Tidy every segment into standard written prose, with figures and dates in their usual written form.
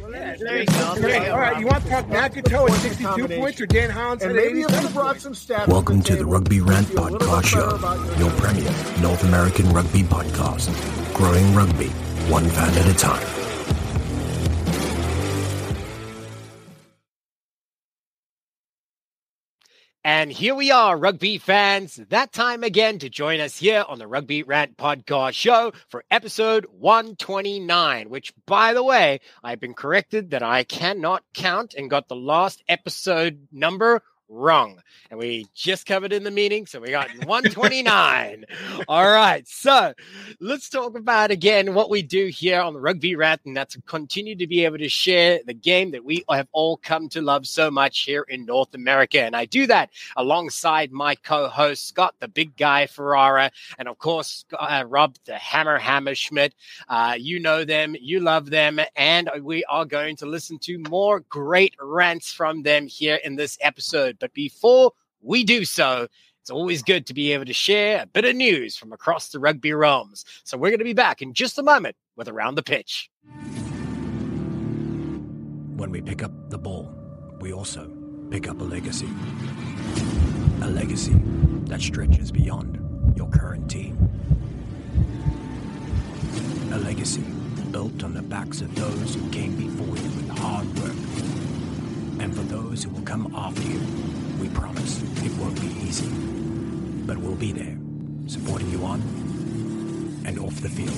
Yeah, there you go. All right, you want to talk Nakato at 62 points or Dan Hollins at 87 points? Welcome to the Rugby Rant Podcast Show, your premier North American rugby podcast. Growing rugby, one fan at a time. And here we are, rugby fans, that time again to join us here on the Rugby Rant Podcast Show for episode 129, which, by the way, I've been corrected that I cannot count and got the last episode number wrong. And we just covered in the meeting, so we got 129. All right, so let's talk about, again, what we do here on the Rugby Rant, and that's continue to be able to share the game that we have all come to love so much here in North America. And I do that alongside my co-host, Scott, the big guy Ferrara, and of course, Rob, the Hammer Schmidt. You know them, you love them, and we are going to listen to more great rants from them here in this episode. But before we do so, it's always good to be able to share a bit of news from across the rugby realms. So we're going to be back in just a moment with Around the Pitch. When we pick up the ball, we also pick up a legacy. A legacy that stretches beyond your current team. A legacy built on the backs of those who came before you with hard work. And for those who will come after you, we promise it won't be easy. But we'll be there, supporting you on and off the field.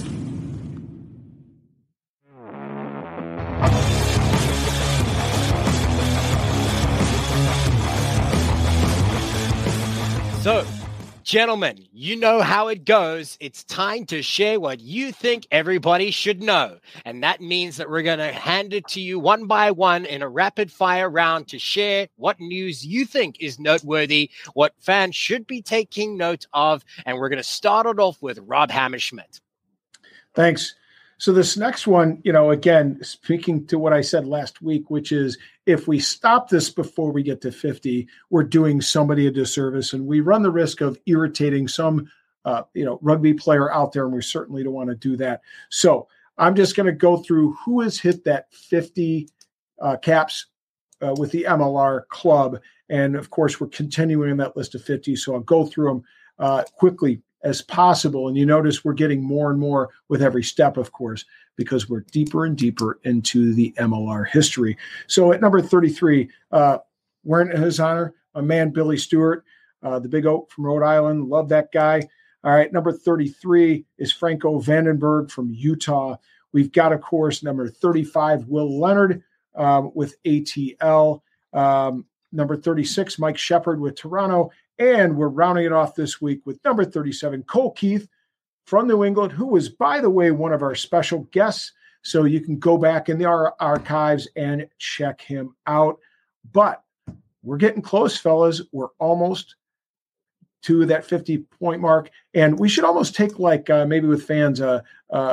So, gentlemen, you know how it goes. It's time to share what you think everybody should know. And that means that we're going to hand it to you one by one in a rapid fire round to share what news you think is noteworthy, what fans should be taking note of. And we're going to start it off with Rob Hammerschmidt. Thanks. So this next one, again, speaking to what I said last week, which is if we stop this before we get to 50, we're doing somebody a disservice, and we run the risk of irritating some, rugby player out there, and we certainly don't want to do that. So I'm just going to go through who has hit that 50 caps with the MLR club, and of course we're continuing that list of 50. So I'll go through them quickly as possible. And you notice we're getting more and more with every step, of course, because we're deeper and deeper into the MLR history. So at number 33, wearing his honor, my man, Billy Stewart, the big oak from Rhode Island. Love that guy. All right. Number 33 is Franco Vandenberg from Utah. We've got, of course, number 35, Will Leonard with ATL. Number 36, Mike Shepard with Toronto. And we're rounding it off this week with number 37, Cole Keith from New England, who was, by the way, one of our special guests. So you can go back in the archives and check him out. But we're getting close, fellas. We're almost to that 50-point mark. And we should almost take, maybe with fans, a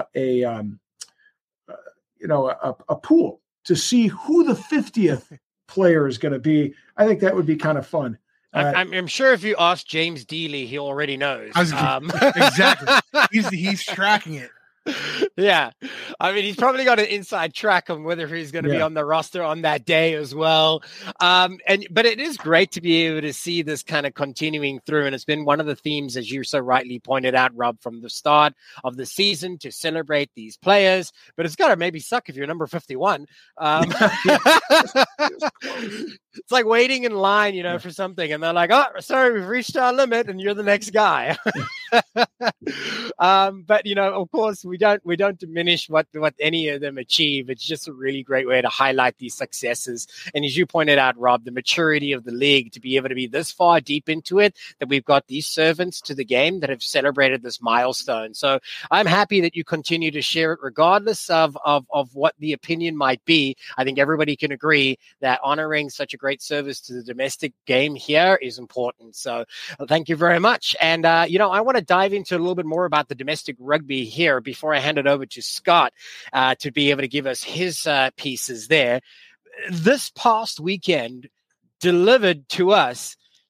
pool to see who the 50th player is going to be. I think that would be kind of fun. I'm sure if you ask James Dealey, he already knows. Exactly. He's tracking it. Yeah. I mean, he's probably got an inside track on whether he's going to be on the roster on that day as well. But it is great to be able to see this kind of continuing through. And it's been one of the themes, as you so rightly pointed out, Rob, from the start of the season to celebrate these players. But it's got to maybe suck if you're number 51. It's like waiting in line, for something. And they're like, oh, sorry, we've reached our limit and you're the next guy. But, of course, we don't diminish what any of them achieve. It's just a really great way to highlight these successes. And as you pointed out, Rob, the maturity of the league to be able to be this far deep into it, that we've got these servants to the game that have celebrated this milestone. So I'm happy that you continue to share it regardless of what the opinion might be. I think everybody can agree that honoring such a great service to the domestic game here is important. So thank you very much. And, I want to dive into a little bit more about the domestic rugby here before I hand it over to Scott to be able to give us his pieces there. This past weekend delivered to us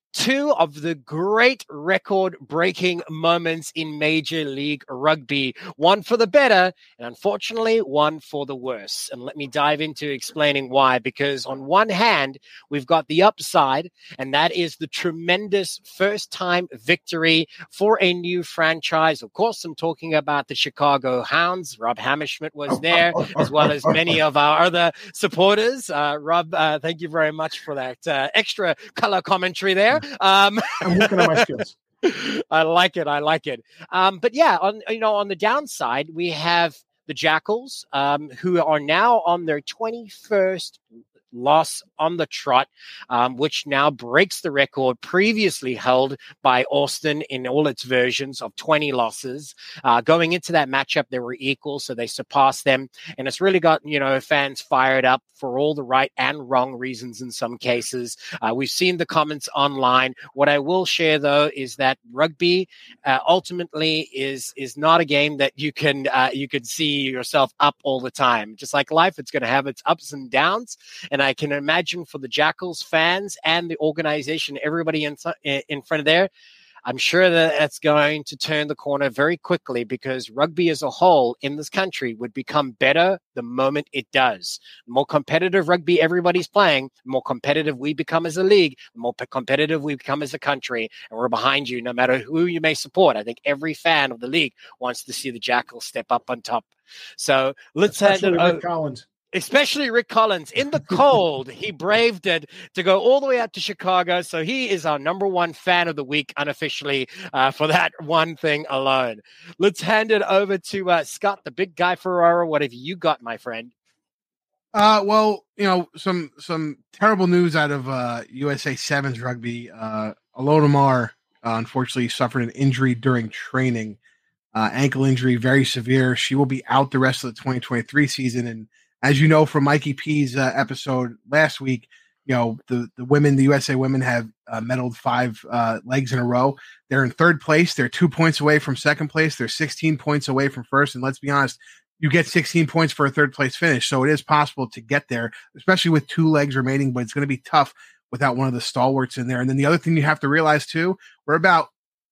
two of the great record-breaking moments in Major League Rugby. One for the better, and unfortunately, one for the worse. And let me dive into explaining why. Because on one hand, we've got the upside, and that is the tremendous first-time victory for a new franchise. Of course, I'm talking about the Chicago Hounds. Rob Hammerschmidt was there, as well as many of our other supporters. Rob, thank you very much for that extra color commentary there. I'm working on my skills. I like it. But yeah, on the downside, we have the Jackals, who are now on their 21st loss on the trot, which now breaks the record previously held by Austin in all its versions of 20 losses. Going into that matchup, they were equal, so they surpassed them. And it's really got, fans fired up for all the right and wrong reasons in some cases. We've seen the comments online. What I will share, though, is that rugby ultimately is not a game that you can see yourself up all the time. Just like life, it's going to have its ups and downs. And I can imagine for the Jackals fans and the organization, everybody in front of there, I'm sure that that's going to turn the corner very quickly, because rugby as a whole in this country would become better the moment it does. The more competitive rugby everybody's playing, the more competitive we become as a league, the more competitive we become as a country. And we're behind you no matter who you may support. I think every fan of the league wants to see the Jackals step up on top. So let's head to Rick Collins. Especially Rick Collins. In the cold, he braved it to go all the way out to Chicago. So he is our number one fan of the week unofficially for that one thing alone. Let's hand it over to Scott, the big guy Ferrara. What have you got, my friend? Well, some terrible news out of USA Sevens rugby. Alona Mar unfortunately suffered an injury during training, ankle injury, very severe. She will be out the rest of the 2023 season. And as you know from Mikey P's episode last week, the women, the USA women have medaled 5 legs in a row. They're in third place. They're 2 points away from second place. They're 16 points away from first. And let's be honest, you get 16 points for a third place finish. So it is possible to get there, especially with 2 legs remaining, but it's going to be tough without one of the stalwarts in there. And then the other thing you have to realize too, we're about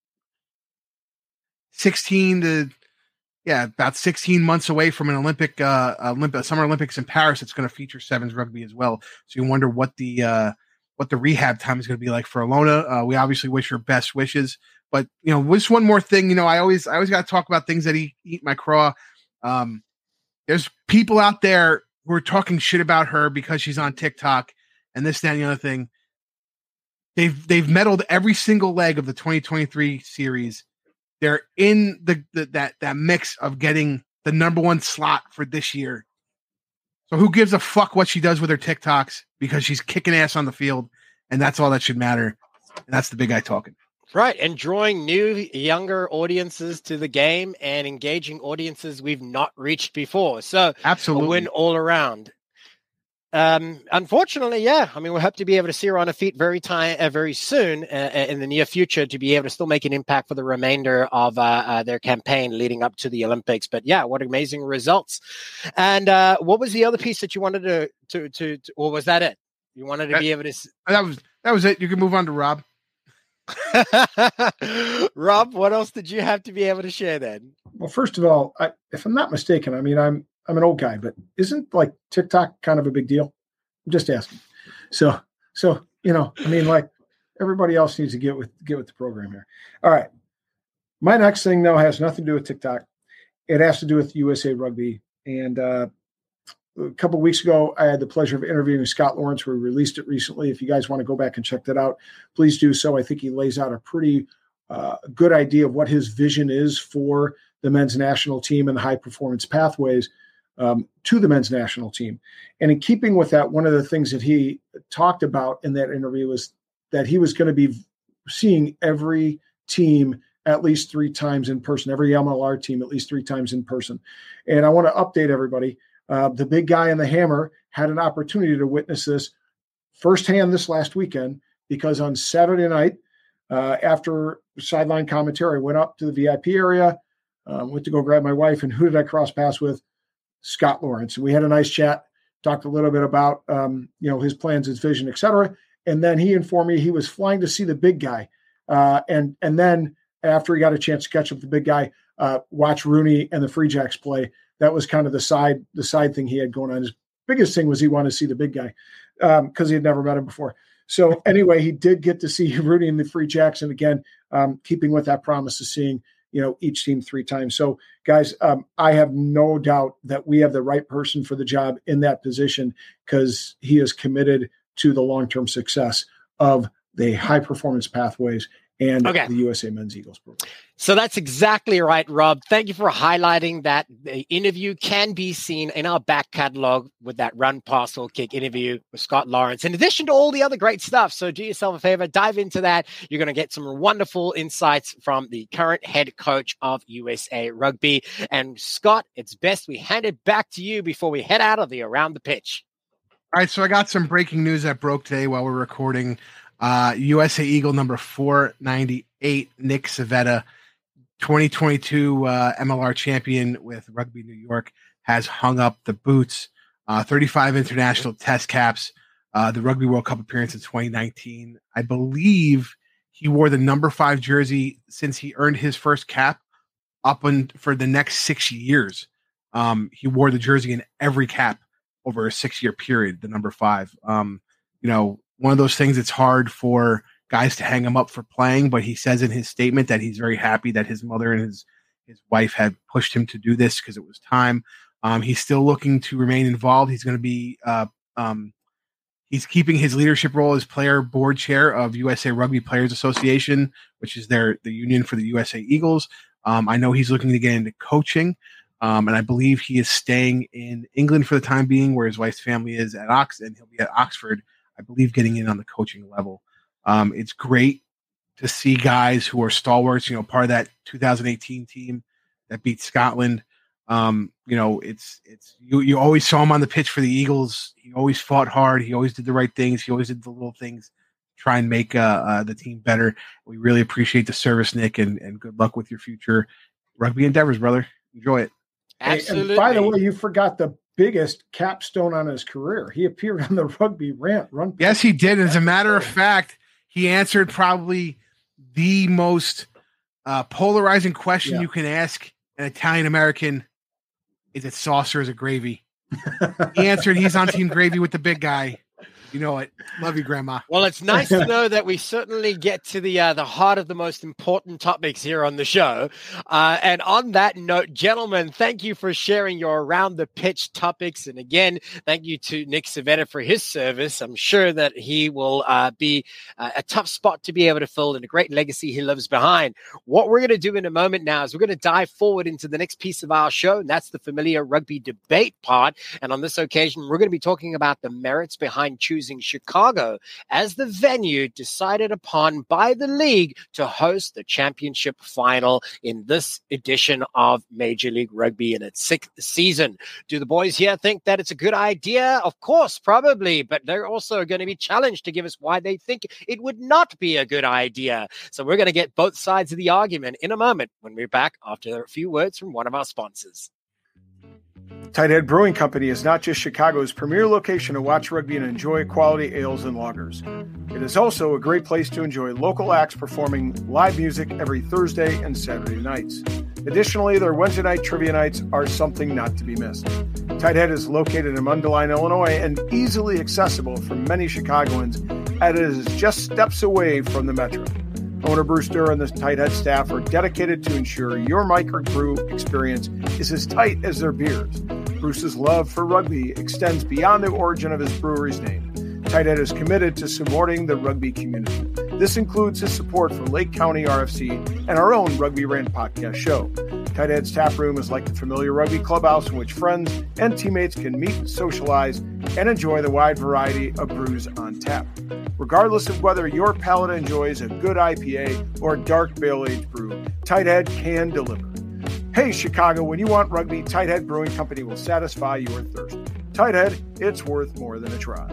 16 months away from an Olympic Summer Olympics in Paris. It's going to feature sevens rugby as well. So you wonder what the rehab time is going to be like for Alona. We obviously wish her best wishes, but just one more thing. I always got to talk about things that eat my craw. There's people out there who are talking shit about her because she's on TikTok and this, that, and the other thing. They've medaled every single leg of the 2023 series. They're in that mix of getting the number one slot for this year. So who gives a fuck what she does with her TikToks, because she's kicking ass on the field, and that's all that should matter. And that's the big guy talking. Right, and drawing new, younger audiences to the game and engaging audiences we've not reached before. So absolutely, a win all around. Unfortunately, yeah. I mean, we hope to be able to see her on her feet very soon in the near future, to be able to still make an impact for the remainder of their campaign leading up to the Olympics. But yeah, what amazing results! And what was the other piece that you wanted to or was that it? You wanted to be able to. That was it. You can move on to Rob. Rob, what else did you have to be able to share then? Well, first of all, if I'm not mistaken, I mean, I'm an old guy, but isn't like TikTok kind of a big deal? I'm just asking. So I mean, like everybody else needs to get with the program here. All right. My next thing though has nothing to do with TikTok. It has to do with USA Rugby. And a couple of weeks ago, I had the pleasure of interviewing Scott Lawrence. We released it recently. If you guys want to go back and check that out, please do so. I think he lays out a pretty good idea of what his vision is for the men's national team and the high performance pathways to the men's national team. And in keeping with that, one of the things that he talked about in that interview was that he was going to be seeing every team at least 3 times in person, every MLR team at least 3 times in person. And I want to update everybody. The big guy in the hammer had an opportunity to witness this firsthand this last weekend, because on Saturday night, after sideline commentary, I went up to the VIP area, went to go grab my wife, and who did I cross paths with? Scott Lawrence. And we had a nice chat, talked a little bit about his plans, his vision, et cetera. And then he informed me he was flying to see the big guy. And then after he got a chance to catch up with the big guy, watch Rooney and the Free Jacks play. That was kind of the side thing he had going on. His biggest thing was he wanted to see the big guy because he had never met him before. So anyway, he did get to see Rooney and the Free Jacks. And again, keeping with that promise of seeing, each team 3 times. So guys, I have no doubt that we have the right person for the job in that position because he is committed to the long-term success of the high performance pathways and the USA Men's Eagles program. So that's exactly right, Rob. Thank you for highlighting that. The interview can be seen in our back catalog with that run, pass, or kick interview with Scott Lawrence, in addition to all the other great stuff. So do yourself a favor, dive into that. You're going to get some wonderful insights from the current head coach of USA Rugby. And Scott, it's best we hand it back to you before we head out of the Around the Pitch. All right, so I got some breaking news that broke today while we're recording. USA Eagle number 498, Nick Civetta, 2022 MLR champion with Rugby New York, has hung up the boots. 35 international test caps, the Rugby World Cup appearance in 2019. I believe he wore the number 5 jersey since he earned his first cap for the next 6 years. He wore the jersey in every cap over a 6-year period, the number 5. One of those things, it's hard for guys to hang him up for playing, but he says in his statement that he's very happy that his mother and his wife had pushed him to do this because it was time. He's still looking to remain involved. He's going to be he's keeping his leadership role as player board chair of USA Rugby Players Association, which is the union for the USA Eagles. I know he's looking to get into coaching. And I believe he is staying in England for the time being, where his wife's family is at Oxford, and he'll be at Oxford, I believe, getting in on the coaching level. It's great to see guys who are stalwarts, part of that 2018 team that beat Scotland. It's you always saw him on the pitch for the Eagles. He always fought hard. He always did the right things. He always did the little things to try and make the team better. We really appreciate the service, Nick, and good luck with your future rugby endeavors, brother. Enjoy it. Absolutely. And by the way, you forgot the biggest capstone on his career. He appeared on the Rugby Rant Run. Yes, he did. As a matter of fact, he answered probably the most polarizing question you can ask an Italian American: is it sauce or is it gravy? He answered he's on Team Gravy with the big guy. You know it. Love you, Grandma. Well, it's nice to know that we certainly get to the heart of the most important topics here on the show. And on that note, gentlemen, thank you for sharing your Around the Pitch topics. And again, thank you to Nick Civetta for his service. I'm sure that he will be a tough spot to be able to fill and a great legacy he leaves behind. What we're going to do in a moment now is we're going to dive forward into the next piece of our show, and that's the familiar rugby debate part. And on this occasion, we're going to be talking about the merits behind choosing Chicago as the venue decided upon by the league to host the championship final in this edition of Major League Rugby in its 6th season. Do the boys here think that it's a good idea? Of course, probably, but they're also going to be challenged to give us why they think it would not be a good idea. So we're going to get both sides of the argument in a moment when we're back after a few words from one of our sponsors. Tighthead Brewing Company is not just Chicago's premier location to watch rugby and enjoy quality ales and lagers. It is also a great place to enjoy local acts performing live music every Thursday and Saturday nights. Additionally, their Wednesday night trivia nights are something not to be missed. Tighthead is located in Mundelein, Illinois, and easily accessible for many Chicagoans, as it is just steps away from the metro. Owner Bruce Durr and the Tighthead staff are dedicated to ensure your microbrew experience is as tight as their beers. Bruce's love for rugby extends beyond the origin of his brewery's name. Tighthead is committed to supporting the rugby community. This includes his support for Lake County RFC and our own Rugby Rant podcast show. Tighthead's tap room is like the familiar rugby clubhouse in which friends and teammates can meet and socialize and enjoy the wide variety of brews on tap. Regardless of whether your palate enjoys a good IPA or a dark barrel-aged brew, Tighthead can deliver. Hey, Chicago, when you want rugby, Tighthead Brewing Company will satisfy your thirst. Tighthead, it's worth more than a try.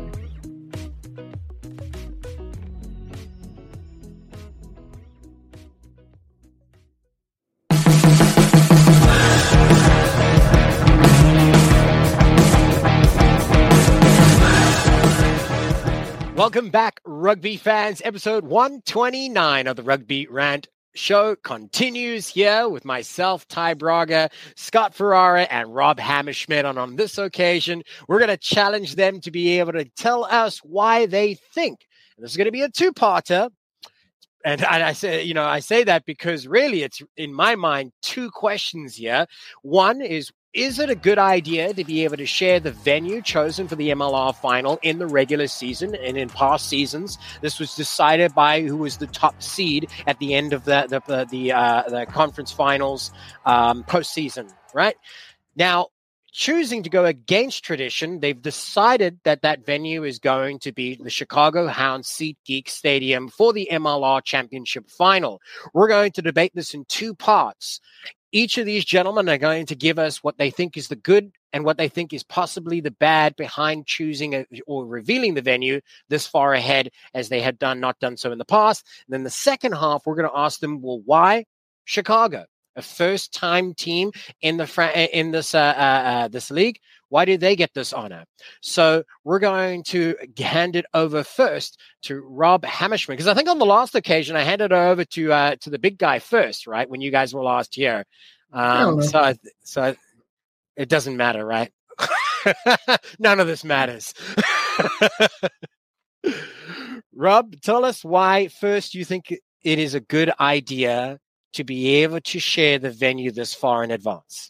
Welcome back, rugby fans? Episode 129 of the Rugby Rant show continues here with myself, Ty Braga, Scott Ferrara, and Rob Hammerschmidt. And on this occasion, we're going to challenge them to be able to tell us why they think. And this is going to be a two-parter. And I say that because really it's, in my mind, two questions here. One is it a good idea to be able to share the venue chosen for the MLR final in the regular season? And in past seasons, this was decided by who was the top seed at the end of the conference finals postseason, right? Now, choosing to go against tradition, they've decided that venue is going to be the Chicago Hound SeatGeek Stadium for the MLR Championship Final. We're going to debate this in two parts. Each of these gentlemen are going to give us what they think is the good and what they think is possibly the bad behind choosing or revealing the venue this far ahead as they had not done so in the past. And then the second half, we're going to ask them, well, why Chicago? A first-time team in this league. Why did they get this honor? So we're going to hand it over first to Rob Hammerschmidt, because I think on the last occasion I handed it over to the big guy first, right? When you guys were last here. So it doesn't matter, right? None of this matters. Rob, tell us why first you think it is a good idea to be able to share the venue this far in advance?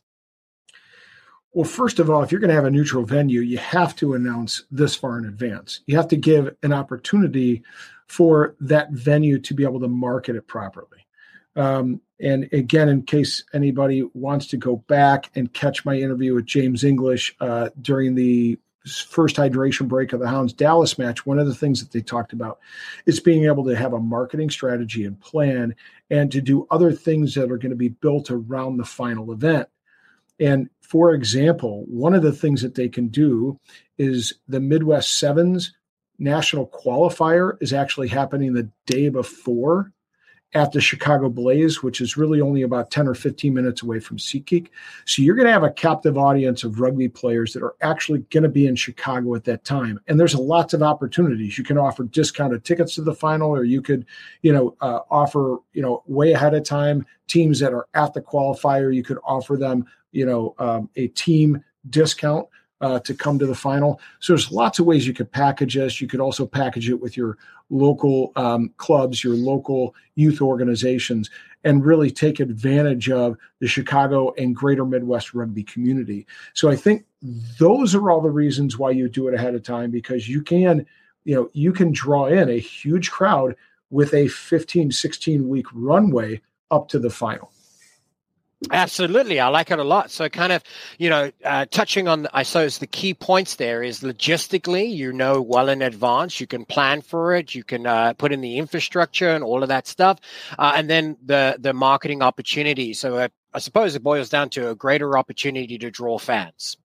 Well, first of all, if you're going to have a neutral venue, you have to announce this far in advance. You have to give an opportunity for that venue to be able to market it properly. And again, in case anybody wants to go back and catch my interview with James English during the first hydration break of the Hounds Dallas match, one of the things that they talked about is being able to have a marketing strategy and plan and to do other things that are going to be built around the final event. And for example, one of the things that they can do is the Midwest Sevens national qualifier is actually happening the day before at the Chicago Blaze, which is really only about 10 or 15 minutes away from SeatGeek. So you're going to have a captive audience of rugby players that are actually going to be in Chicago at that time. And there's lots of opportunities. You can offer discounted tickets to the final, or you could, offer, way ahead of time teams that are at the qualifier. You could offer them, a team discount to come to the final. So there's lots of ways you could package this. You could also package it with your local clubs, your local youth organizations, and really take advantage of the Chicago and greater Midwest rugby community. So I think those are all the reasons why you do it ahead of time, because you can draw in a huge crowd with a 15, 16-week runway up to the final. Absolutely. I like it a lot. So kind of, touching on, I suppose the key points there is logistically, well in advance, you can plan for it, you can put in the infrastructure and all of that stuff. And then the marketing opportunity. So I suppose it boils down to a greater opportunity to draw fans.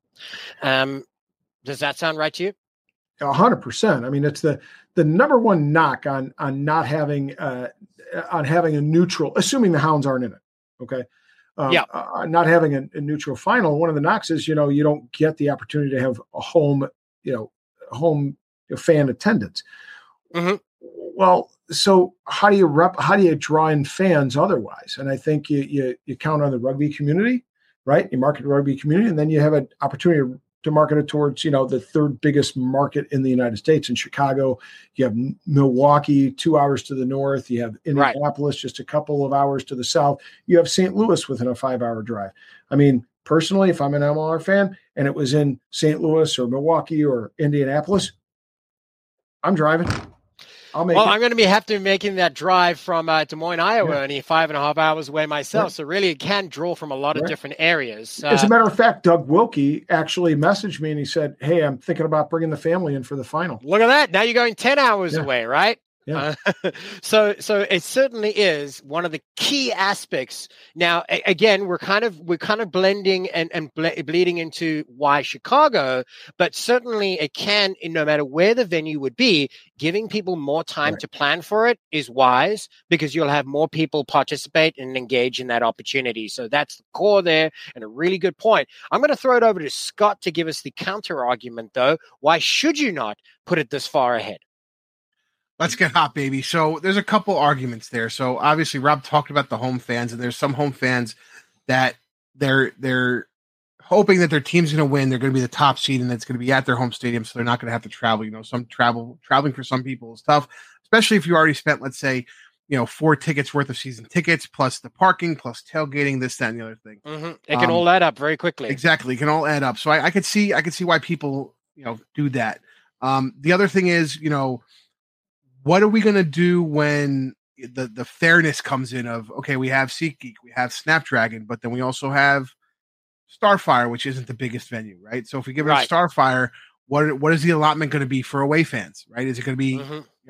Does that sound right to you? 100%. I mean, it's the number one knock on not having a neutral, assuming the Hounds aren't in it. Okay. Not having a neutral final. One of the knocks is, you don't get the opportunity to have a home fan attendance. Mm-hmm. Well, so how do you draw in fans otherwise? And I think you count on the rugby community, right? You market the rugby community, and then you have an opportunity to market it towards, the third biggest market in the United States in Chicago. You have Milwaukee 2 hours to the north. You have Indianapolis just a couple of hours to the south. You have St. Louis within a 5-hour drive. I mean, personally, if I'm an MLR fan and it was in St. Louis or Milwaukee or Indianapolis, I'm driving. I'm going to have to be making that drive from Des Moines, Iowa, only 5.5 hours away myself. Right. So really, it can draw from a lot of different areas. As a matter of fact, Doug Wilkie actually messaged me and he said, "Hey, I'm thinking about bringing the family in for the final." Look at that! Now you're going 10 hours away, right? Yeah. So it certainly is one of the key aspects. Now, again, we're kind of blending and bleeding into why Chicago, but certainly it can, no matter where the venue would be, giving people more time to plan for it is wise, because you'll have more people participate and engage in that opportunity. So that's the core there, and a really good point. I'm going to throw it over to Scott to give us the counter argument, though. Why should you not put it this far ahead? Let's get hot, baby. So there's a couple arguments there. So obviously Rob talked about the home fans, and there's some home fans that they're hoping that their team's going to win. They're going to be the top seed, and it's going to be at their home stadium, so they're not going to have to travel. Some traveling for some people is tough, especially if you already spent, let's say, 4 tickets worth of season tickets, plus the parking, plus tailgating, this, that, and the other thing. Mm-hmm. It can all add up very quickly. Exactly, it can all add up. So I could see why people do that. The other thing is, what are we going to do when the fairness comes in of, okay, we have SeatGeek, we have Snapdragon, but then we also have Starfire, which isn't the biggest venue, right? So if we give it a Starfire, what is the allotment going to be for away fans, right? Is it going to be,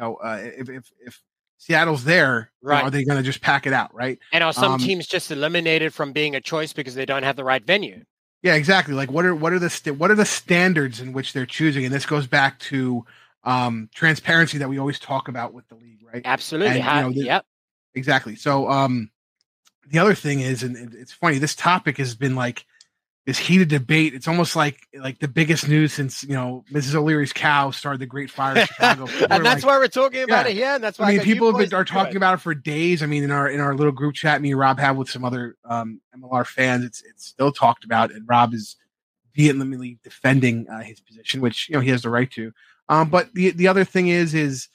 if Seattle's there, right, are they going to just pack it out, right? And are some teams just eliminated from being a choice because they don't have the right venue? Yeah, exactly. Like what are the standards in which they're choosing? And this goes back to transparency that we always talk about with the league, right? Absolutely. Yep. Exactly. So the other thing is, and it's funny, this topic has been like this heated debate. It's almost like the biggest news since Mrs. O'Leary's cow started the Great Fire in Chicago. And that's why we're talking about it here. And that's why people are talking about it for days. I mean, in our little group chat me and Rob have with some other MLR fans, it's still talked about, and Rob is vehemently defending his position, which he has the right to. But the other thing is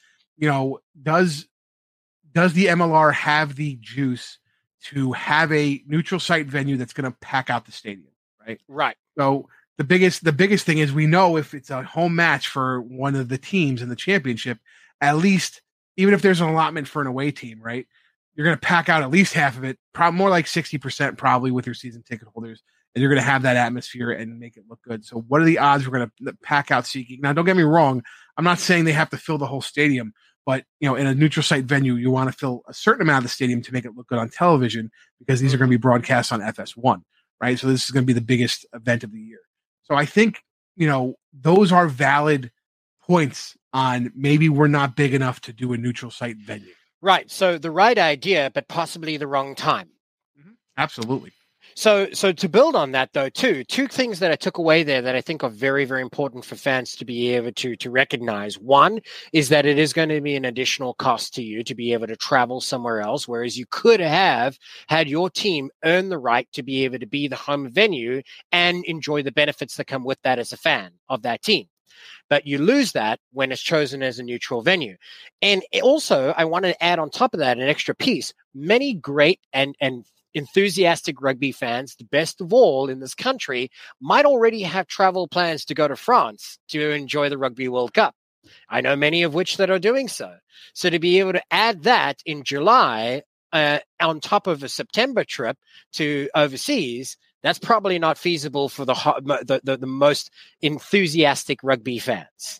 does the MLR have the juice to have a neutral site venue that's going to pack out the stadium? Right. So the biggest thing is, we know if it's a home match for one of the teams in the championship, at least, even if there's an allotment for an away team, right, you're going to pack out at least half of it, probably more like 60% probably with your season ticket holders, and you're going to have that atmosphere and make it look good. So what are the odds we're going to pack out SeatGeek? Now, don't get me wrong. I'm not saying they have to fill the whole stadium, but in a neutral site venue, you want to fill a certain amount of the stadium to make it look good on television, because these are going to be broadcast on FS1. Right. So this is going to be the biggest event of the year. So I think, those are valid points on maybe we're not big enough to do a neutral site venue. Right. So the right idea, but possibly the wrong time. Mm-hmm. Absolutely. So to build on that, though, two things that I took away there that I think are very, very important for fans to be able to recognize. One is that it is going to be an additional cost to you to be able to travel somewhere else, whereas you could have had your team earn the right to be able to be the home venue and enjoy the benefits that come with that as a fan of that team. But you lose that when it's chosen as a neutral venue. And also, I want to add on top of that an extra piece. Many great and enthusiastic rugby fans, the best of all in this country, might already have travel plans to go to France to enjoy the Rugby World Cup. I know many of which that are doing so. So to be able to add that in July on top of a September trip to overseas, that's probably not feasible for the most enthusiastic rugby fans.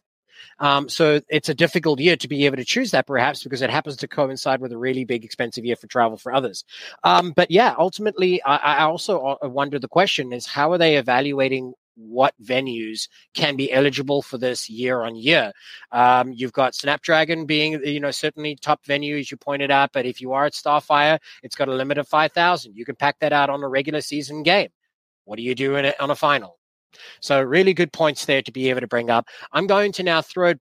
So it's a difficult year to be able to choose that, perhaps because it happens to coincide with a really big, expensive year for travel for others. But yeah, ultimately, I also wonder, the question is, how are they evaluating what venues can be eligible for this year on year? You've got Snapdragon being, certainly top venue, as you pointed out. But if you are at Starfire, it's got a limit of 5,000. You can pack that out on a regular season game. What do you do on a final? So really good points there to be able to bring up. I'm going to now throw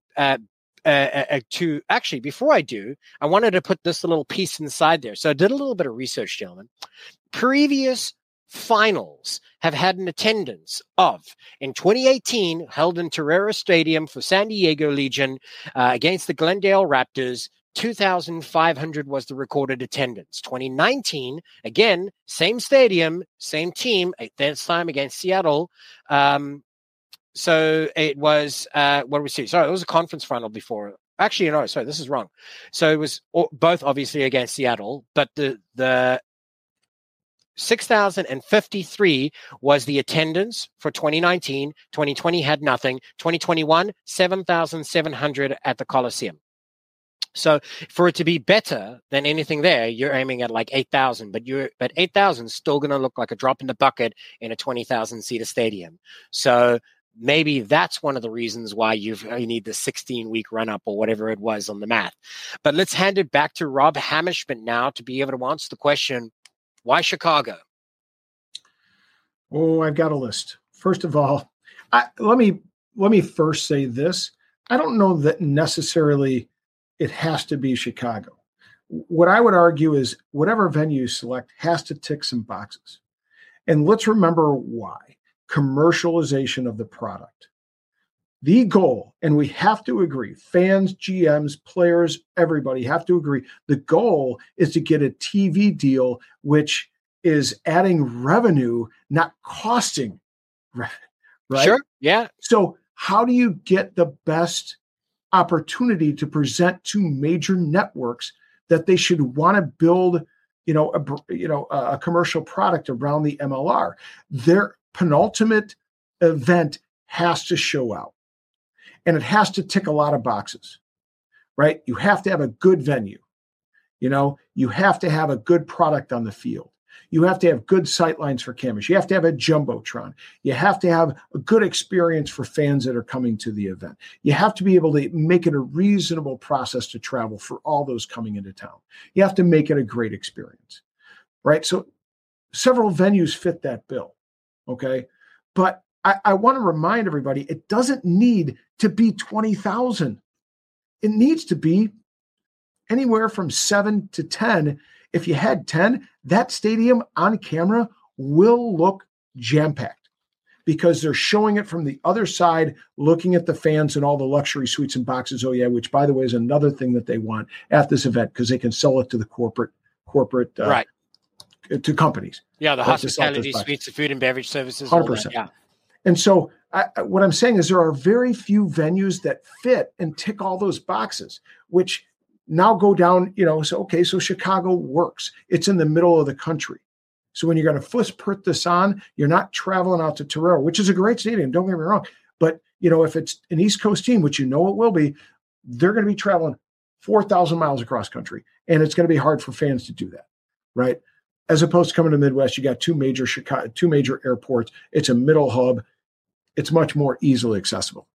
actually, before I do, I wanted to put this little piece inside there. So I did a little bit of research, gentlemen. Previous finals have had an attendance of, in 2018, held in Torero Stadium for San Diego Legion against the Glendale Raptors, 2,500 was the recorded attendance. 2019, again, same stadium, same team, this time against Seattle. So it was, what do we see? Sorry, it was a conference final before. Actually, no, sorry, this is wrong. So it was both obviously against Seattle, but the 6,053 was the attendance for 2019. 2020 had nothing. 2021, 7,700 at the Coliseum. So for it to be better than anything there, you're aiming at like 8,000, but 8,000 is still going to look like a drop in the bucket in a 20,000 seater stadium. So maybe that's one of the reasons why you need the 16-week run-up or whatever it was on the math. But let's hand it back to Rob Hammerschmidt now to be able to answer the question, why Chicago? Oh, I've got a list. First of all, let me first say this. I don't know that necessarily it has to be Chicago. What I would argue is whatever venue you select has to tick some boxes. And let's remember why. Commercialization of the product. The goal, and we have to agree, fans, GMs, players, everybody have to agree, the goal is to get a TV deal which is adding revenue, not costing revenue, right? Sure, yeah. So how do you get the best opportunity to present to major networks that they should want to build, a commercial product around the MLR? Their penultimate event has to show out. And it has to tick a lot of boxes, right? You have to have a good venue. You have to have a good product on the field. You have to have good sightlines for cameras. You have to have a jumbotron. You have to have a good experience for fans that are coming to the event. You have to be able to make it a reasonable process to travel for all those coming into town. You have to make it a great experience, right? So several venues fit that bill, okay? But I want to remind everybody, it doesn't need to be 20,000. It needs to be anywhere from 7 to 10. If you had 10, that stadium on camera will look jam-packed because they're showing it from the other side, looking at the fans and all the luxury suites and boxes. Oh yeah, which by the way is another thing that they want at this event because they can sell it to the corporate right, to companies. Yeah, the hospitality suites, the food and beverage services, 100%. Yeah. And so what I'm saying is there are very few venues that fit and tick all those boxes, which now go down, so Chicago works. It's in the middle of the country. So when you're going to first put this on, you're not traveling out to Torero, which is a great stadium. Don't get me wrong. But, if it's an East Coast team, which it will be, they're going to be traveling 4,000 miles across country. And it's going to be hard for fans to do that, right? As opposed to coming to the Midwest, you got two major airports. It's a middle hub. It's much more easily accessible.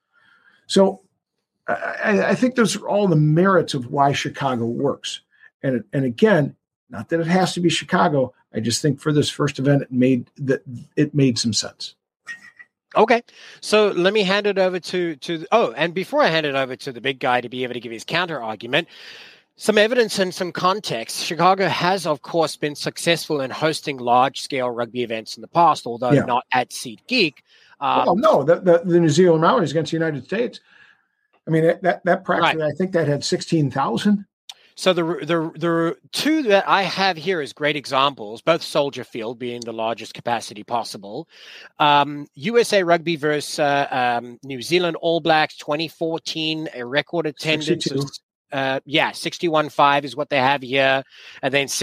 So I think those are all the merits of why Chicago works. And again, not that it has to be Chicago. I just think for this first event, it made some sense. Okay. So let me hand it over and before I hand it over to the big guy to be able to give his counter argument, some evidence and some context. Chicago has, of course, been successful in hosting large-scale rugby events in the past, although not at SeatGeek. No, the New Zealand Maoris against the United States. I mean, that practically, right. I think that had 16,000. So the two that I have here as great examples, both Soldier Field being the largest capacity possible. USA Rugby versus New Zealand All Blacks 2014, a record attendance 61.5 is what they have here, and then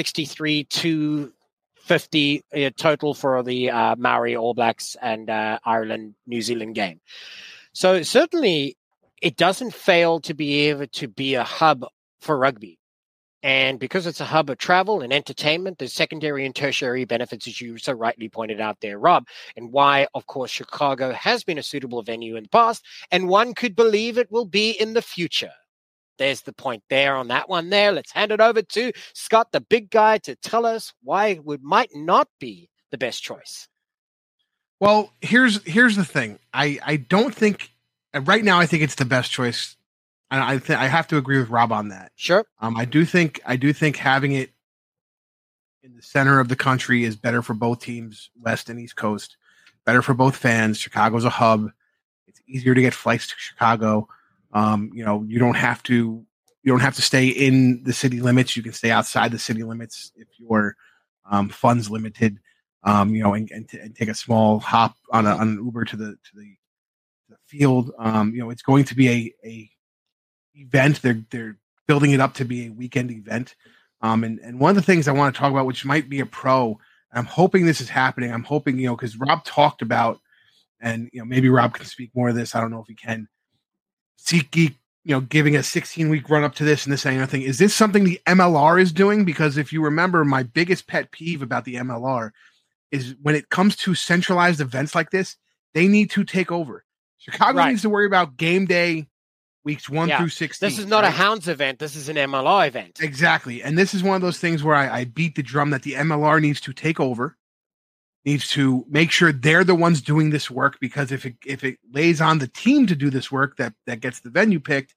63,250 total for the Maori All Blacks and Ireland New Zealand game. So certainly it doesn't fail to be able to be a hub for rugby. And because it's a hub of travel and entertainment, there's secondary and tertiary benefits, as you so rightly pointed out there, Rob, and why, of course, Chicago has been a suitable venue in the past, and one could believe it will be in the future. There's the point there on that one there. Let's hand it over to Scott, the big guy, to tell us why it might not be the best choice. Well, here's the thing. I don't think right now I think it's the best choice. And I have to agree with Rob on that. Sure. I do think having it in the center of the country is better for both teams, West and East Coast. Better for both fans. Chicago's a hub. It's easier to get flights to Chicago. You don't have to stay in the city limits. You can stay outside the city limits if your funds limited. And take a small hop on an Uber to the field. It's going to be a event. They're building it up to be a weekend event. And one of the things I want to talk about, which might be a pro, I'm hoping this is happening. I'm hoping, because Rob talked about, and maybe Rob can speak more of this. I don't know if he can. SeatGeek, giving a 16-week run up to this and this and anything. Is this something the MLR is doing? Because if you remember, my biggest pet peeve about the MLR is when it comes to centralized events like this, they need to take over. Chicago needs to worry about game day weeks 1 through 16. This is not a Hounds event. This is an MLR event. Exactly. And this is one of those things where I beat the drum that the MLR needs to take over, needs to make sure they're the ones doing this work, because if it lays on the team to do this work that gets the venue picked,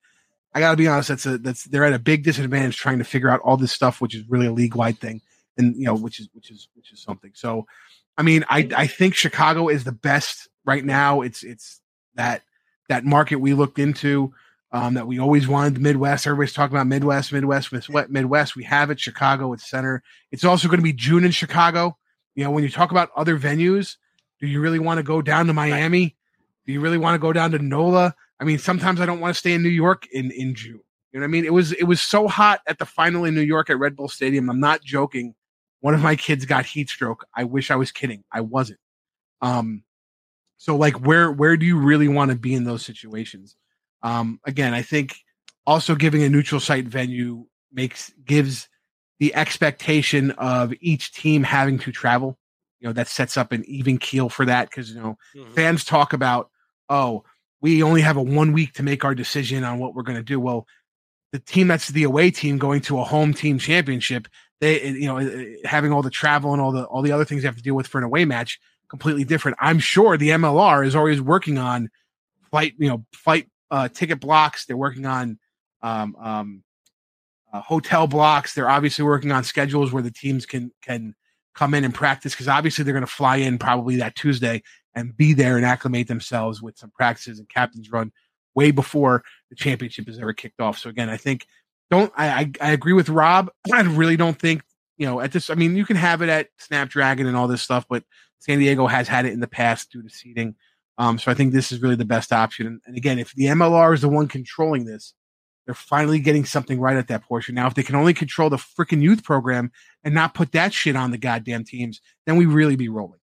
I got to be honest. They're at a big disadvantage trying to figure out all this stuff, which is really a league wide thing, and which is something. So, I mean, I think Chicago is the best right now. It's that market we looked into. That we always wanted, the Midwest. Everybody's talking about Midwest. We have it. Chicago, it's center. It's also going to be June in Chicago. When you talk about other venues, do you really want to go down to Miami? Do you really want to go down to NOLA? I mean, sometimes I don't want to stay in New York in June. You know what I mean? It was so hot at the final in New York at Red Bull Stadium. I'm not joking. One of my kids got heat stroke. I wish I was kidding. I wasn't. So like, where do you really want to be in those situations? Again, I think also giving a neutral site venue gives the expectation of each team having to travel. That sets up an even keel for that because fans talk about, oh, we only have a 1 week to make our decision on what we're going to do. Well, the team that's the away team going to a home team championship, they having all the travel and all the other things they have to deal with for an away match, completely different. I'm sure the MLR is always working on flight ticket blocks. They're working on hotel blocks. They're obviously working on schedules where the teams can come in and practice because obviously they're going to fly in probably that Tuesday and be there and acclimate themselves with some practices and captain's run way before the championship is ever kicked off. So again, I think I agree with Rob. I really don't think at this. I mean, you can have it at Snapdragon and all this stuff, but San Diego has had it in the past due to seating. So I think this is really the best option. And again, if the MLR is the one controlling this, they're finally getting something right at that portion. Now, if they can only control the freaking youth program and not put that shit on the goddamn teams, then we really be rolling.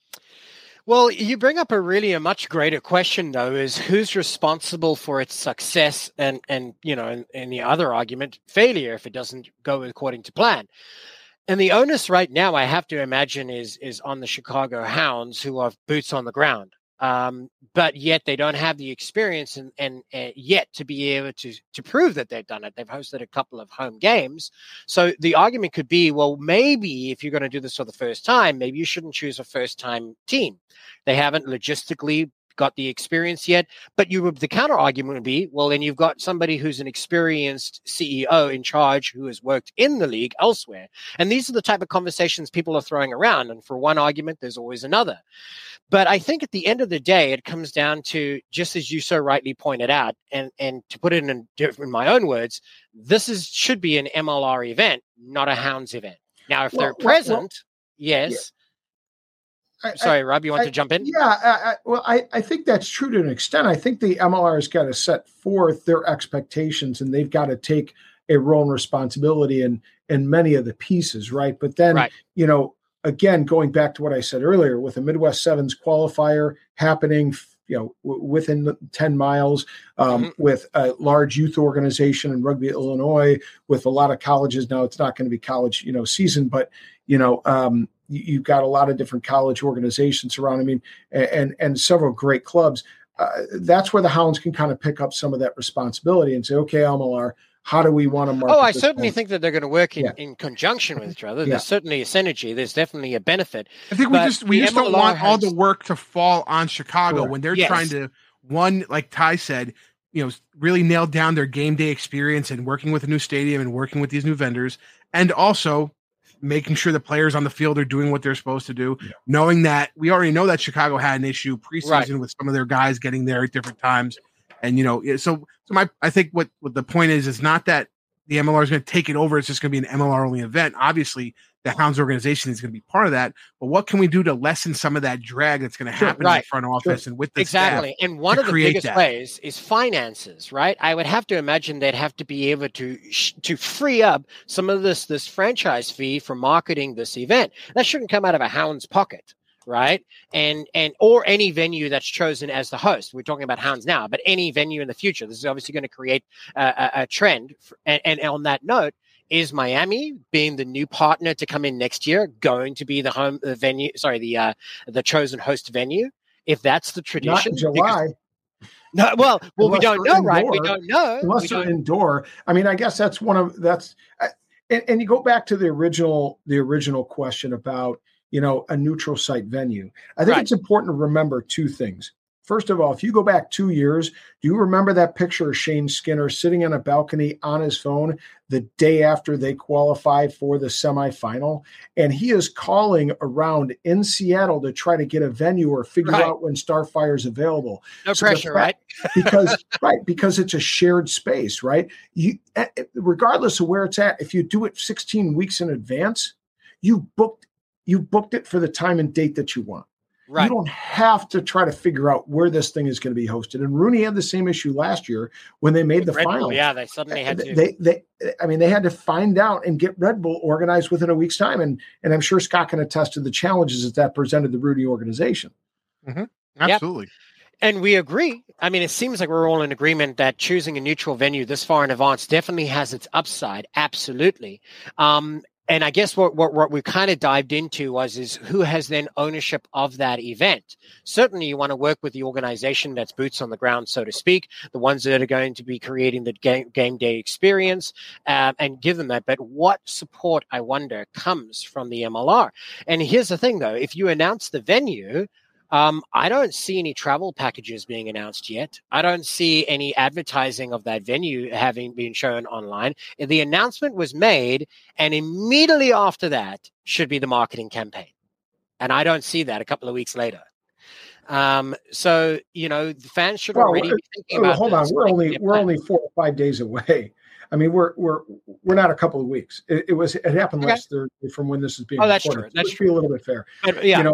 Well, you bring up a much greater question, though, is who's responsible for its success and the other argument, failure if it doesn't go according to plan. And the onus right now, I have to imagine, is on the Chicago Hounds, who have boots on the ground. But yet they don't have the experience and yet to be able to prove that they've done it. They've hosted a couple of home games. So the argument could be, well, maybe if you're going to do this for the first time, maybe you shouldn't choose a first time team. They haven't logistically got the experience yet, but the counter argument would be, well, then you've got somebody who's an experienced CEO in charge who has worked in the league elsewhere. And these are the type of conversations people are throwing around. And for one argument, there's always another. But I think at the end of the day, it comes down to, just as you so rightly pointed out, and to put it in my own words, should be an MLR event, not a Hounds event. Now, if they're present, yes. Yeah. Sorry, Rob, you want to jump in? Yeah, I think that's true to an extent. I think the MLR has got to set forth their expectations, and they've got to take a role and responsibility in many of the pieces, right? But then, again, going back to what I said earlier, with a Midwest Sevens qualifier happening, within 10 miles, with a large youth organization in Rugby, Illinois, with a lot of colleges. Now, it's not going to be college, season, but, you've got a lot of different college organizations around. I mean, and several great clubs. That's where the Hounds can kind of pick up some of that responsibility and say, okay, MLR, how do we want to market? Oh, I certainly think that they're going to work in conjunction with each other. There's certainly a synergy. There's definitely a benefit. I think we just don't want all the work to fall on Chicago when they're trying to, like Ty said, really nail down their game day experience and working with a new stadium and working with these new vendors, and also making sure the players on the field are doing what they're supposed to do, knowing that we already know that Chicago had an issue preseason with some of their guys getting there at different times. And, I think what the point is not that the MLR is going to take it over. It's just going to be an MLR only event. Obviously the Hounds organization is going to be part of that, but what can we do to lessen some of that drag that's going to happen in the front office and with the staff? And one of the biggest ways is finances, right? I would have to imagine they'd have to be able to free up some of this franchise fee for marketing this event. That shouldn't come out of a Hounds pocket. Right. And or any venue that's chosen as the host. We're talking about Hounds now, but any venue in the future. This is obviously going to create a trend. And on that note, is Miami, being the new partner to come in next year, going to be the chosen host venue? If that's the tradition, not in July. We don't know, right? We don't know. Unless they're indoor. I mean, I guess that's and you go back to the original question about, a neutral site venue. I think it's important to remember two things. First of all, if you go back 2 years, do you remember that picture of Shane Skinner sitting on a balcony on his phone the day after they qualified for the semifinal? And he is calling around in Seattle to try to get a venue or figure out when Starfire is available. No pressure, right? because it's a shared space, right? You, regardless of where it's at, if you do it 16 weeks in advance, you booked it for the time and date that you want. Right. You don't have to try to figure out where this thing is going to be hosted. And Rooney had the same issue last year when they made the final. Yeah, they suddenly had to. They had to find out and get Red Bull organized within a week's time. And I'm sure Scott can attest to the challenges that presented the Rooney organization. Mm-hmm. Absolutely. Yep. And we agree. I mean, it seems like we're all in agreement that choosing a neutral venue this far in advance definitely has its upside. Absolutely. And I guess what we kind of dived into is who has then ownership of that event. Certainly you want to work with the organization that's boots on the ground, so to speak, the ones that are going to be creating the game day experience, and give them that. But what support, I wonder, comes from the MLR? And here's the thing, though. If you announce the venue, I don't see any travel packages being announced yet. I don't see any advertising of that venue having been shown online. The announcement was made, and immediately after that should be the marketing campaign. And I don't see that a couple of weeks later. So, the fans should already be thinking about hold on. We're only 4 or 5 days away. I mean, we're not a couple of weeks. It happened last Thursday from when this is being recorded. True. That's true. Be a little bit fair. But, yeah.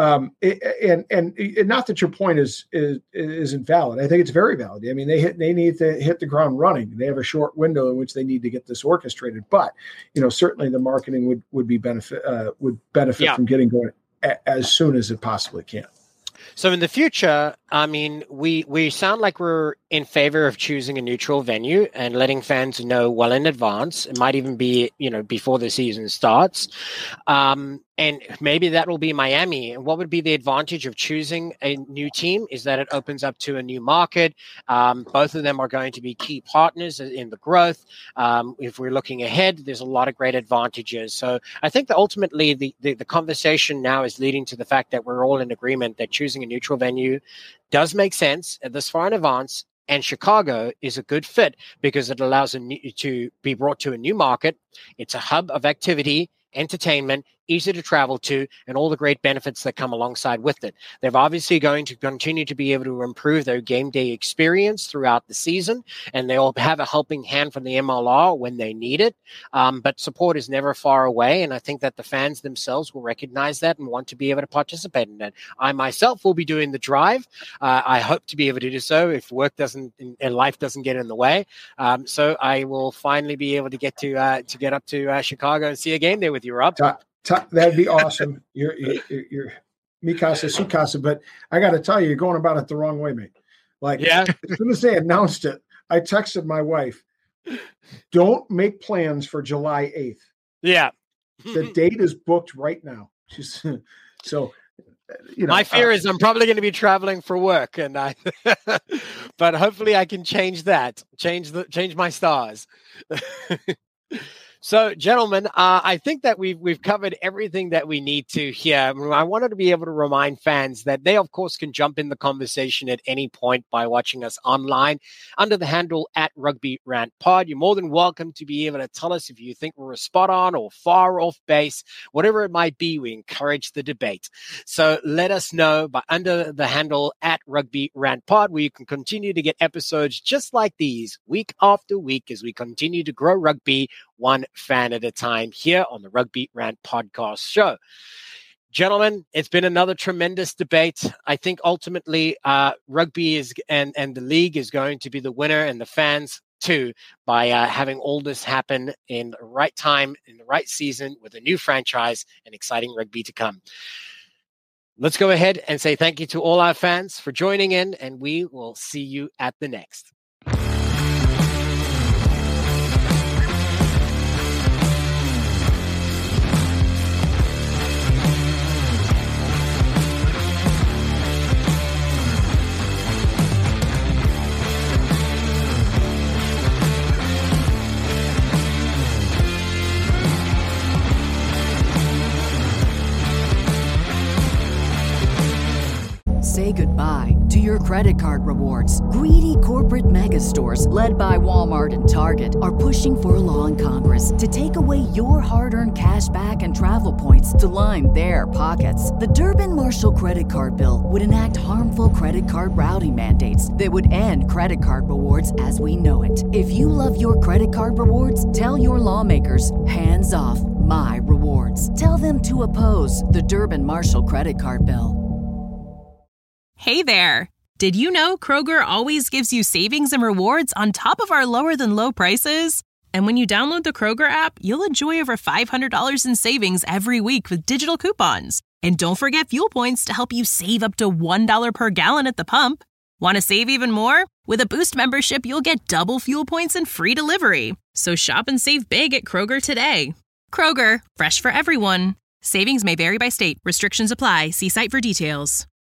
And not that your point isn't valid. I think it's very valid. I mean, they need to hit the ground running. They have a short window in which they need to get this orchestrated. But certainly the marketing would benefit from getting going as soon as it possibly can. So in the future, I mean, we sound like we're in favor of choosing a neutral venue and letting fans know well in advance. It might even be, before the season starts. And maybe that will be Miami. And what would be the advantage of choosing a new team is that it opens up to a new market. Both of them are going to be key partners in the growth. If we're looking ahead, there's a lot of great advantages. So I think that ultimately the conversation now is leading to the fact that we're all in agreement that choosing a neutral venue does make sense at this far in advance. And Chicago is a good fit because it allows to be brought to a new market. It's a hub of activity, entertainment, easy to travel to, and all the great benefits that come alongside with it. They're obviously going to continue to be able to improve their game day experience throughout the season, and they'll have a helping hand from the MLR when they need it. But support is never far away, and I think that the fans themselves will recognize that and want to be able to participate in that. I myself will be doing the drive. I hope to be able to do so if work doesn't and life doesn't get in the way. So I will finally be able to get up to Chicago and see a game there with you, Rob. That'd be awesome. You're Mikasa Sukasa, but I got to tell you, you're going about it the wrong way, mate. As soon as they announced it, I texted my wife, "Don't make plans for July 8th." Yeah, the date is booked right now. My fear is I'm probably going to be traveling for work, but hopefully I can change that. Change my stars. So, gentlemen, I think that we've covered everything that we need to here. I wanted to be able to remind fans that they, of course, can jump in the conversation at any point by watching us online under the handle @RugbyRantPod. You're more than welcome to be able to tell us if you think we're spot on or far off base, whatever it might be. We encourage the debate. So let us know under the handle @RugbyRantPod, where you can continue to get episodes just like these week after week as we continue to grow rugby one fan at a time here on the Rugby Rant podcast show. Gentlemen, it's been another tremendous debate. I think ultimately rugby is and the league is going to be the winner, and the fans too, by having all this happen in the right time, in the right season, with a new franchise and exciting rugby to come. Let's go ahead and say thank you to all our fans for joining in, and we will see you at the next. Say goodbye to your your credit card rewards. Greedy corporate mega stores, led by Walmart and Target, are pushing for a law in Congress to take away your hard-earned cash back and travel points to line their pockets. The Durbin-Marshall credit card bill would enact harmful credit card routing mandates that would end credit card rewards as we know it. If you love your credit card rewards, tell your lawmakers, hands off my rewards. Tell them to oppose the Durbin-Marshall credit card bill. Hey there! Did you know Kroger always gives you savings and rewards on top of our lower-than-low prices? And when you download the Kroger app, you'll enjoy over $500 in savings every week with digital coupons. And don't forget fuel points to help you save up to $1 per gallon at the pump. Want to save even more? With a Boost membership, you'll get double fuel points and free delivery. So shop and save big at Kroger today. Kroger, fresh for everyone. Savings may vary by state. Restrictions apply. See site for details.